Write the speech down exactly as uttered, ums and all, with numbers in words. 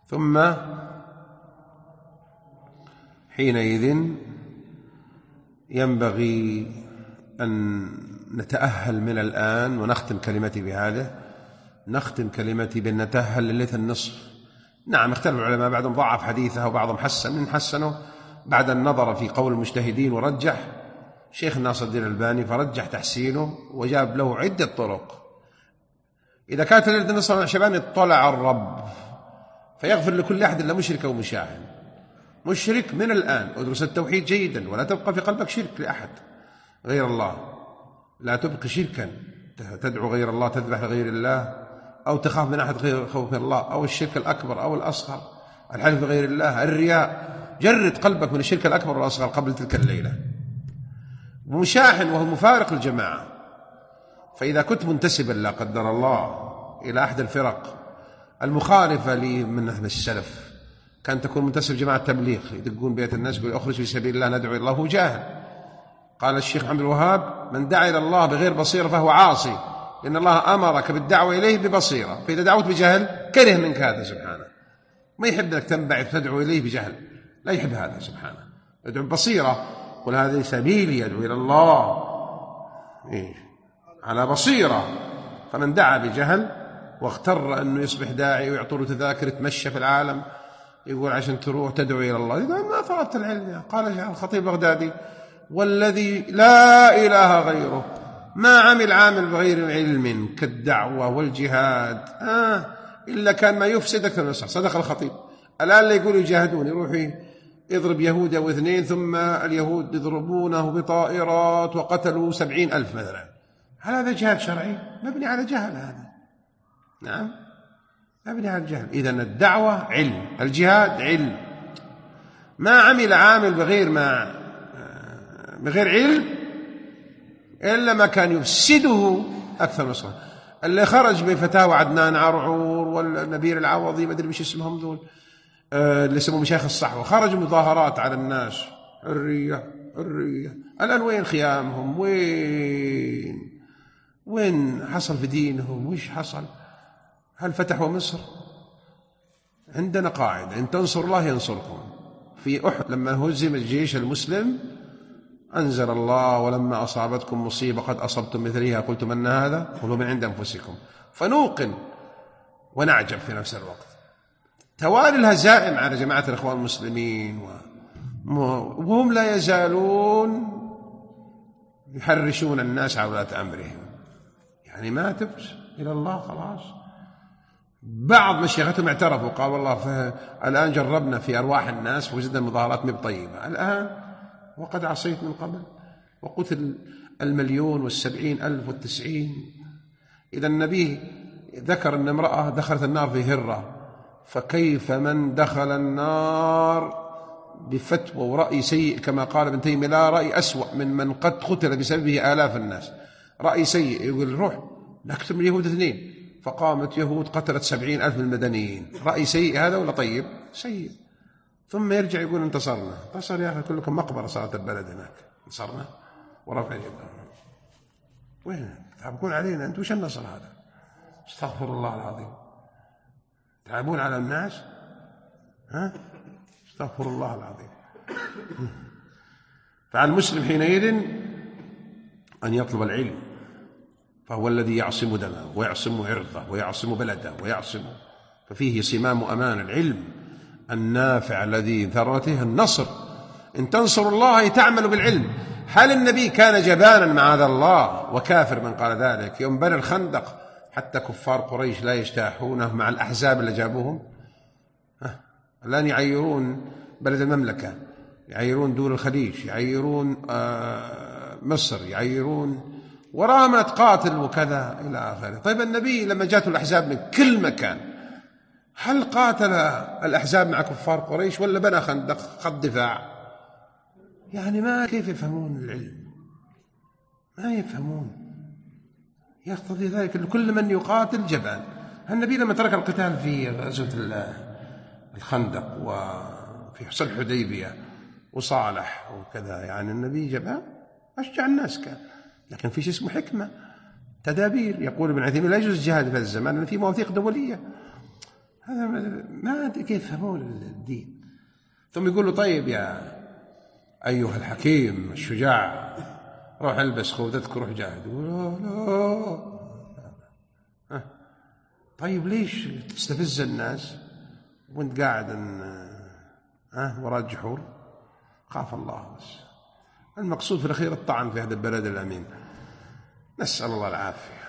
ثم حينئذ ينبغي أن نتأهل من الآن، ونختم كلمتي بهذا، نختم كلمتي بأن نتأهل لليلة النصف. نعم اختلف العلماء، بعضهم ضعف حديثه وبعضهم حسن، من حسنه بعد النظر في قول المجتهدين ورجح شيخ ناصر الدين الألباني فرجح تحسينه وجاب له عدة طرق. إذا كانت ليلة النصف من شعبان اطلع الرب فيغفر لكل أحد إلا مشرك أو مشاحن. مشرك من الآن ادرس التوحيد جيدا، ولا تبقى في قلبك شرك لأحد غير الله، لا تبقي شركا تدعو غير الله، تذبح لغير الله، أو تخاف من أحد غير خوف الله، أو الشرك الأكبر أو الأصغر، الحلف بغير الله، الرياء. جرد قلبك من الشرك الأكبر والأصغر قبل تلك الليلة. ومشاحن وهو مفارق الجماعة، فإذا كنت منتسبا لا قدر الله إلى أحد الفرق المخالفة لمنهج السلف، كان تكون منتسب جماعة تبليغ يدقون بيت الناس يقول أخرج في سبيل الله ندعو إلى الله، هو جاهل. قال الشيخ محمد الوهاب من دعا إلى الله بغير بصيرة فهو عاصي، لأن الله أمرك بالدعوة إليه ببصيرة، فإذا دعوت بجهل كره منك هذا سبحانه، ما يحب أنك تنبعث تدعو إليه بجهل، لا يحب هذا سبحانه. ادعو ببصيرة، قل هذه سبيلي يدعو إلى الله إيه؟ على بصيرة. فمن دعا بجهل واغتر أنه يصبح داعي ويعطوه تذاكر يتمشى في العالم يقول عشان تروح تدعو إلى الله، إذا ما طلبت العلم. قال الخطيب البغدادي والذي لا إله غيره ما عمل عامل بغير علم كالدعوة والجهاد آه إلا كان ما يفسد أكثر من الصح. صدق الخطيب. الآن اللي يقول يجاهدون يروح يضرب يهود أو اثنين، ثم اليهود يضربونه بطائرات وقتلوا سبعين ألف مثلا، هل هذا جهاد شرعي؟ مبني على جهل هذا. نعم مبني على الجهل. إذن الدعوة علم، الجهاد علم. ما عمل عامل بغير ما بغير علم إلا ما كان يفسده أكثر من الصلاة. اللي خرج بفتاوى عدنان عرعور والنبيل العوضي ما أدري مش اسمهم ذول اللي اسمهم مشايخ الصحوة، خرجوا مظاهرات على الناس حرية حرية. الآن وين خيامهم؟ وين وين حصل في دينهم؟ وش حصل؟ هل فتحوا مصر؟ عندنا قاعدة إن تنصر الله ينصركم. في أحد لما هزم الجيش المسلم أنزل الله ولما أصابتكم مصيبة قد أصبتم مثلها قلتم أن هذا قلوا من عند أنفسكم. فنوقن ونعجب في نفس الوقت. توالي الهزائم على جماعة الإخوان المسلمين وهم لا يزالون يحرشون الناس على ولاة أمرهم، يعني ما تبت إلى الله خلاص. بعض مشيختهم اعترفوا قال والله الآن جربنا في أرواح الناس وجدنا المظاهرات مو طيبة الآن، وقد عصيت من قبل وقتل المليون والسبعين ألف والتسعين. إذا النبي ذكر أن امرأة دخلت النار في هرة، فكيف من دخل النار بفتوى ورأي سيء كما قال ابن تيمية لا رأي أسوأ من من قد قتل بسببه آلاف الناس. رأي سيء يقول روح نكتب اليهود اثنين، فقامت يهود قتلت سبعين ألف من المدنيين. رأي سيء هذا ولا طيب؟ سيء. ثم يرجع يقول انتصرنا. انتصر يا أخي كلكم مقبرة صارت البلد هناك، انتصرنا ورفع يدنا. وين تحبكون علينا أنتم؟ وش النصر هذا؟ استغفر الله العظيم. تعبون على الناس ها؟ استغفر الله العظيم. فعلى المسلم حينئذ أن يطلب العلم، فهو الذي يعصم دمه ويعصم عرضه ويعصم بلده ويعصم، ففيه صمام أمان العلم النافع الذي ثروته النصر. إن تنصر الله تعمل بالعلم. هل النبي كان جبانا معاذ الله وكافر من قال ذلك يوم بنى الخندق حتى كفار قريش لا يجتاحونه مع الأحزاب اللي جابوهم؟ الآن يعيرون بلد المملكة، يعيرون دول الخليج، يعيرون مصر، يعيرون وراء تقاتل وكذا إلى آخره. طيب النبي لما جاءته الأحزاب من كل مكان هل قاتل الأحزاب مع كفار قريش ولا بنى خندق خط دفاع؟ يعني ما كيف يفهمون العلم؟ ما يفهمون. يقتضي ذلك أن كل من يقاتل جبان. النبي لما ترك القتال في غزوة الخندق وفي حصل الحديبية وصالح وكذا، يعني النبي جبان أشجع الناس كان، لكن في شيء اسمه حكمة تدابير. يقول ابن عثيمين لا يجوز الجهاد في هذا الزمان لأن في مواثيق دولية. هذا ما أدري كيف يفهمون الدين. ثم يقول له طيب يا أيها الحكيم الشجاع روح البس خوذتك وروح جاهد. يقول لا لا. طيب ليش تستفز الناس وانت قاعد أه وراء الجحور؟ خاف الله بس. المقصود في الأخير الطعن في هذا البلد الأمين. نسأل الله العافية.